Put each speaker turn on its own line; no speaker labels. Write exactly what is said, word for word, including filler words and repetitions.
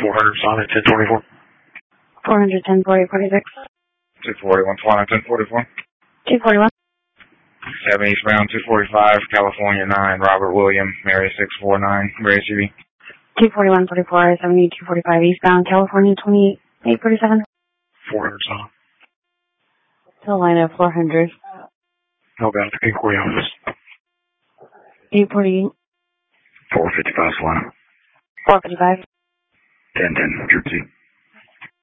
four hundred Sonic ten twenty-four.
four hundred ten forty forty-six.
two forty-one Sonic ten forty-four.
two forty-one.
seven eastbound, two forty-five, California nine, Robert William, Mary six four nine, Mary C V.
two forty-one forty-four, seventy-two forty-five eastbound, California twenty-eight forty-seven.
four hundred Sonic.
Still line up four hundred.
Hellbound to inquiry office.
eight forty.
four fifty-five Solana.
four fifty-five.
ten ten, Jersey.